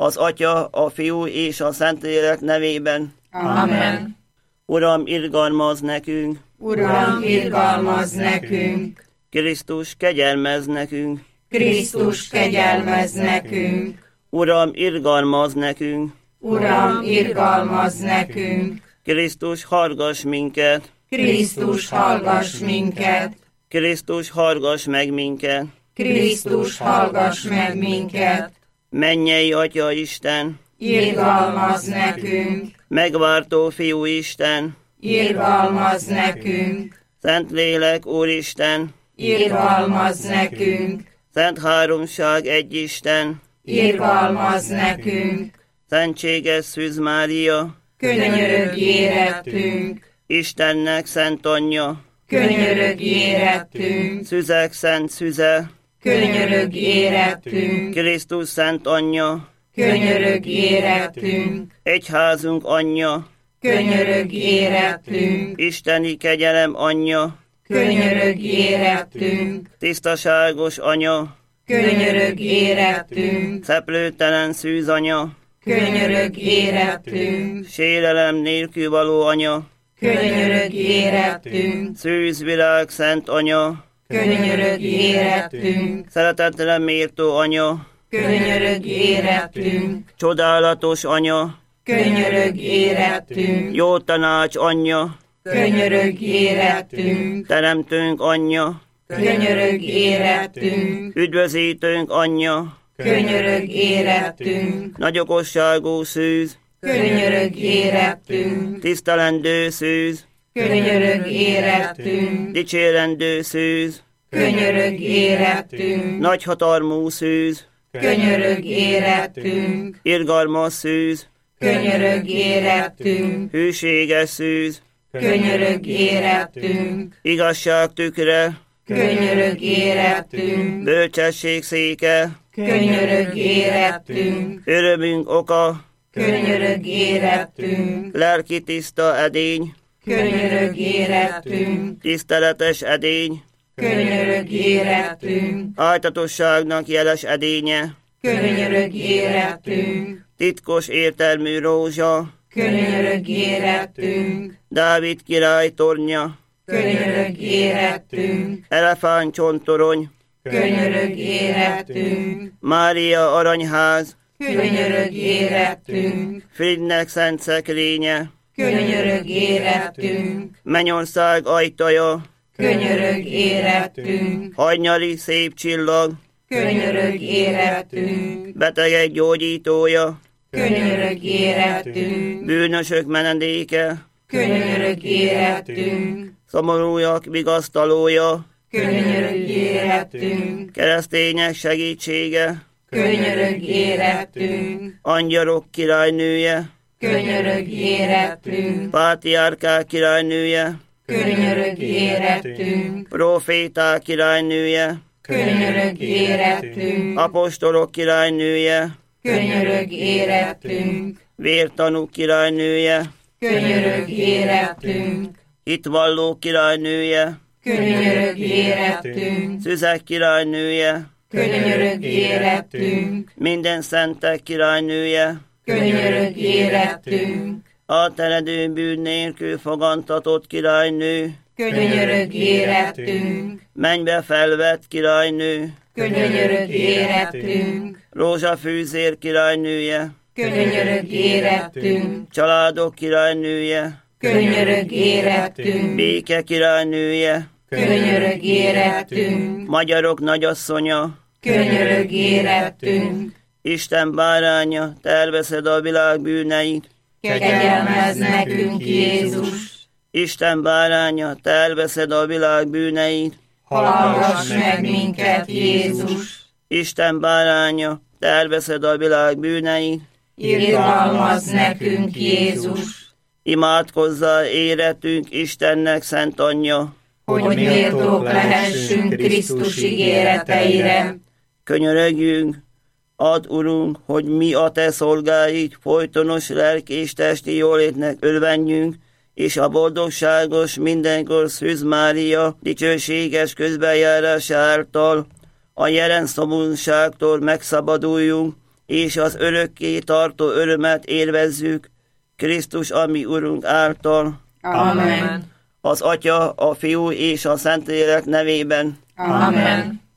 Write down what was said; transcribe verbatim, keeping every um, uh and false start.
az Atya, a Fiú és a Szentlélek nevében. Amen. Uram, irgalmazz nekünk! Uram, irgalmazz nekünk! Krisztus, kegyelmezz nekünk! Krisztus, kegyelmezz nekünk! Uram, irgalmazz nekünk! Uram, irgalmazz nekünk! Krisztus, hallgass minket! Krisztus, hallgass minket! Krisztus, hallgass meg minket! Krisztus, hallgass meg minket! Mennyei Atya Isten! Irgalmazz nekünk! Megváltó Fiú Isten! Irgalmazz nekünk! Szentlélek Úristen! Irgalmazz nekünk! Szent Háromság egy Isten! Irgalmazz nekünk! Szentséges Szűz Mária! Könyörögj érettünk! Istennek Szent Anyja! Könyörögj érettünk! Szüzek Szent Szüze! Könyörögj érettünk! Krisztus Szent Anyja! Könyörögj érettünk! Egyházunk Anyja! Könyörögj érettünk! Isteni kegyelem Anyja! Könyörögj érettünk! Tisztaságos Anya! Könyörögj érettünk! Szeplőtelen Szűz Anya! Könyörögj érettünk! Sérelem nélkül való Anya! Könyörögj érettünk! Szűz világ Szent Anya! Könyörögj érettünk! Szeretetre méltó Anya! Könyörögj érettünk! Csodálatos Anya! Könyörögj érettünk! Jó tanács Anyja! Könyörögj érettünk! Teremtőnk Anyja! Könyörögj érettünk! Üdvözítőnk Anyja! Könyörögj érettünk! Nagyokosságú Szűz! Könyörögj érettünk! Tisztelendő Szűz! Könyörögj érettünk! Dicsérendő Szűz! Könyörögj érettünk! Nagyhatalmú Szűz! Könyörögj érettünk! Irgalmas Szűz! Könyörögj érettünk! Hűséges Szűz! Könyörögj érettünk! Igazság tükre! Könyörögj érettünk! Bölcsesség széke! Könyörögj érettünk! Örömünk oka! Könyörögj érettünk! Lelki tiszta edény! Könyörögj érettünk! Tiszteletes edény! Könyörögj érettünk! Ájtatosságnak jeles edénye! Könyörögj érettünk! Titkos értelmű rózsa! Könyörögj érettünk! Dávid király tornya! Könyörögj érettünk! Elefántcsontorony! Könyörögj érettünk! Mária aranyház! Könyörögj érettünk! Fridnek szent szekrénye! Könyörög érettünk, Mennyország ajtaja, könyörög érettünk, hajnyali szép csillag, könyörög érettünk, betegek gyógyítója, könyörög érettünk, bűnösök menedéke, könyörög érettünk, szomorúak vigasztalója, könyörög érettünk, keresztények segítsége, könyörög érettünk, angyalok királynője, könyörög érettünk, pátriárkák királynője, könyörög érettünk, proféták királynője, könyörög érettünk, apostolok királynője, könyörög érettünk, vértanúk királynője, könyörög érettünk, hitvalló királynője, könyörög érettünk, szüzek királynője, könyörög érettünk, minden szentek királynője, könyörög érettünk, átteredő bűn nélkül fogantatott királynő, könyörög érettünk, mennybe felvett királynő, könyörög érettünk, rózsafűzér királynője, könyörög érettünk, családok királynője, könyörög érettünk, béke királynője, könyörög érettünk, magyarok nagyasszonya, könyörög érettünk, Isten báránya, te elveszed a világ bűneit, kegyelmezz nekünk Jézus, Isten báránya, te elveszed a világ bűneit, hallgass meg minket Jézus, Isten báránya, te elveszed a világ bűneit, irgalmazz nekünk Jézus, imádkozzál éretünk Istennek szent anyja, hogy méltók lehessünk Krisztus ígéreteire. Könyörögjünk, add, Urunk, hogy mi a te szolgáid folytonos lelki és testi jólétnek örvenjünk, és a boldogságos mindenkor Szűz Mária dicsőséges közbenjárása által a jelen szomorúságtól megszabaduljunk, és az örökké tartó örömet élvezzük Krisztus, ami Urunk által. Amen. Az Atya, a Fiú és a Szentlélek nevében. Amen.